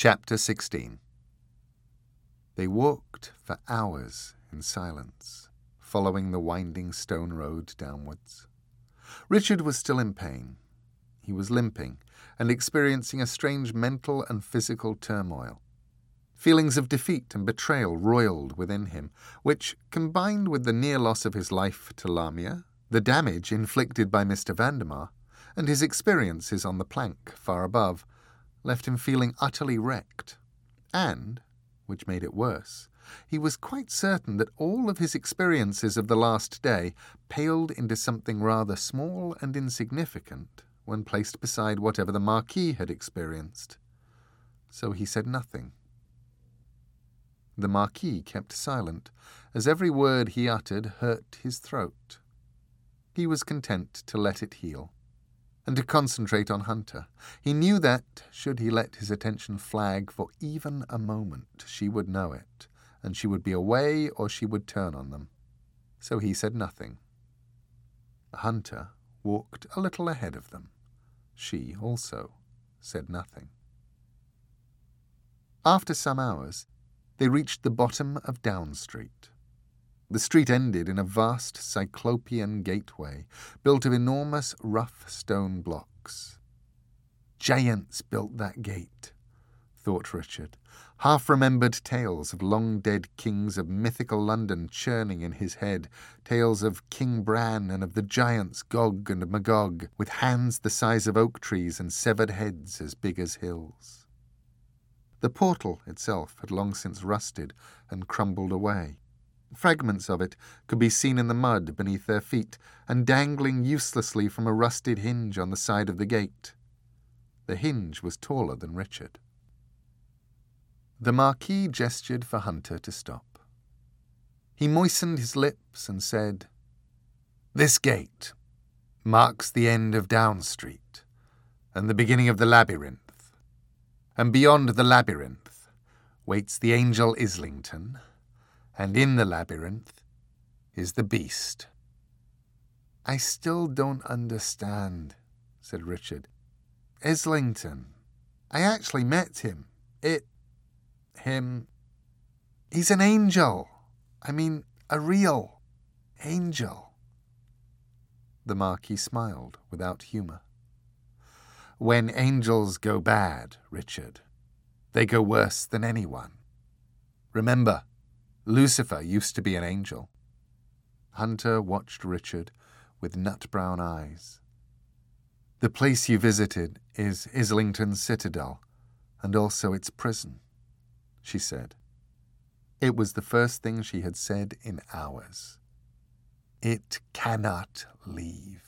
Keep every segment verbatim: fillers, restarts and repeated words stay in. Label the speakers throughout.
Speaker 1: Chapter sixteen. They walked for hours in silence, following the winding stone road downwards. Richard was still in pain. He was limping and experiencing a strange mental and physical turmoil. Feelings of defeat and betrayal roiled within him, which, combined with the near loss of his life to Lamia, the damage inflicted by Mister Vandemar, and his experiences on the plank far above, left him feeling utterly wrecked. And, which made it worse, he was quite certain that all of his experiences of the last day paled into something rather small and insignificant when placed beside whatever the Marquis had experienced. So he said nothing. The Marquis kept silent, as every word he uttered hurt his throat. He was content to let it heal, and to concentrate on Hunter. He knew that, should he let his attention flag for even a moment, she would know it, and she would be away or she would turn on them. So he said nothing. Hunter walked a little ahead of them. She also said nothing. After some hours, they reached the bottom of Down Street. The street ended in a vast cyclopean gateway, built of enormous rough stone blocks. Giants built that gate, thought Richard, half-remembered tales of long-dead kings of mythical London churning in his head, tales of King Bran and of the giants Gog and Magog, with hands the size of oak trees and severed heads as big as hills. The portal itself had long since rusted and crumbled away. Fragments of it could be seen in the mud beneath their feet and dangling uselessly from a rusted hinge on the side of the gate. The hinge was taller than Richard. The Marquis gestured for Hunter to stop. He moistened his lips and said, "This gate marks the end of Down Street and the beginning of the labyrinth, and beyond the labyrinth waits the angel Islington, and in the labyrinth is the beast." "I still don't understand," said Richard. "Islington. I actually met him. It... him... He's an angel. I mean, a real angel." The Marquis smiled without humour. "When angels go bad, Richard, they go worse than anyone. Remember, Lucifer used to be an angel." Hunter watched Richard with nut-brown eyes. "The place you visited is Islington's citadel, and also its prison," she said. It was the first thing she had said in hours. "It cannot leave."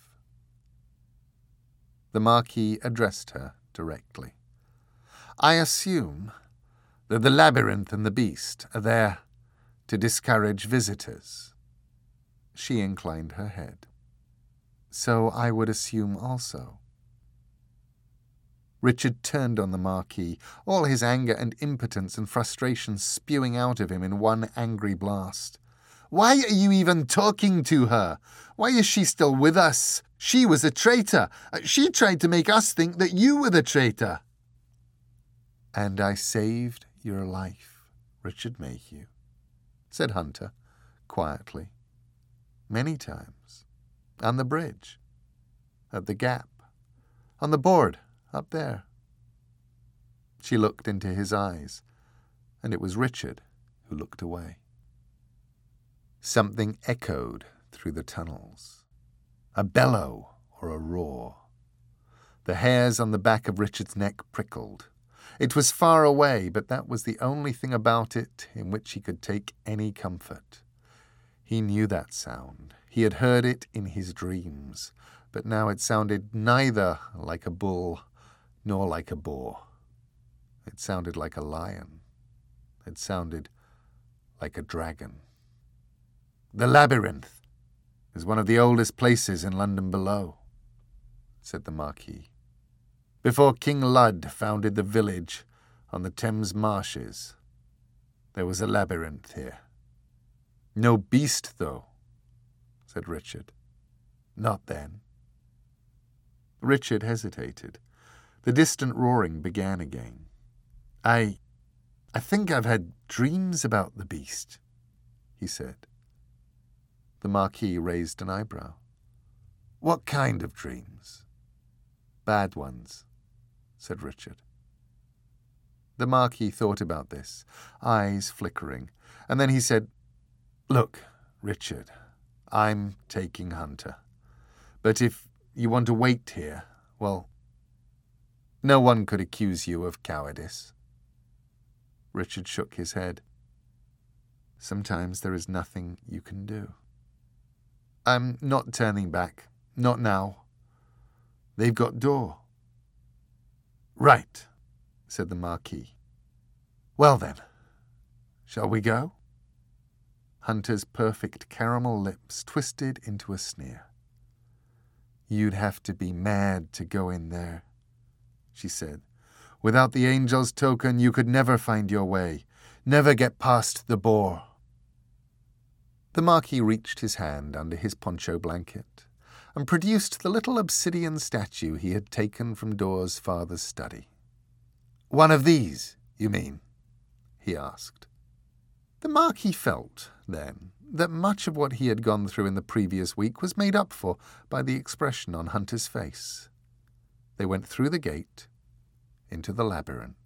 Speaker 1: The Marquis addressed her directly. "I assume that the labyrinth and the beast are there to discourage visitors." She inclined her head. "So I would assume also." Richard turned on the Marquis, all his anger and impotence and frustration spewing out of him in one angry blast. "Why are you even talking to her? Why is she still with us? She was a traitor. She tried to make us think that you were the traitor." "And I saved your life, Richard Mayhew," said Hunter, quietly. "Many times. On the bridge. At the gap. On the board, up there." She looked into his eyes, and it was Richard who looked away. Something echoed through the tunnels. A bellow or a roar. The hairs on the back of Richard's neck prickled. It was far away, but that was the only thing about it in which he could take any comfort. He knew that sound. He had heard it in his dreams, but now it sounded neither like a bull nor like a boar. It sounded like a lion. It sounded like a dragon. "The labyrinth is one of the oldest places in London below," said the Marquis. "Before King Lud founded the village on the Thames marshes, there was a labyrinth here." "No beast, though," said Richard. "Not then." Richard hesitated. The distant roaring began again. I... I think I've had dreams about the beast, he said. The Marquis raised an eyebrow. What kind of dreams? Bad ones, said Richard. The Marquis thought about this, eyes flickering, and then he said, Look, Richard, I'm taking Hunter. But if you want to wait here, well, no one could accuse you of cowardice. Richard shook his head. Sometimes there is nothing you can do. I'm not turning back. Not now. They've got door. Right, said the Marquis. Well then, shall we go? Hunter's perfect caramel lips twisted into a sneer. You'd have to be mad to go in there, she said. Without the angel's token, you could never find your way, never get past the boar. The Marquis reached his hand under his poncho blanket and produced the little obsidian statue he had taken from Dor's father's study. One of these, you mean? He asked. The Marquis felt, then, that much of what he had gone through in the previous week was made up for by the expression on Hunter's face. They went through the gate into the labyrinth.